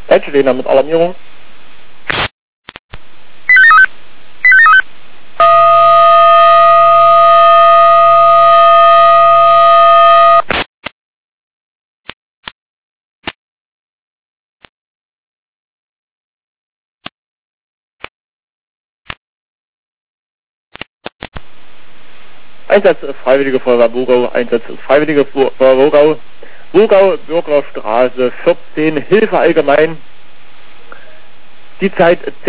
Leitstehender mit Alarmierung. Einsatz Freiwillige Feuerwehr Bogau, Einsatz Freiwillige Feuerwehr Bogau, Bogau, Bürgerstraße 14, Hilfe allgemein. Die Zeit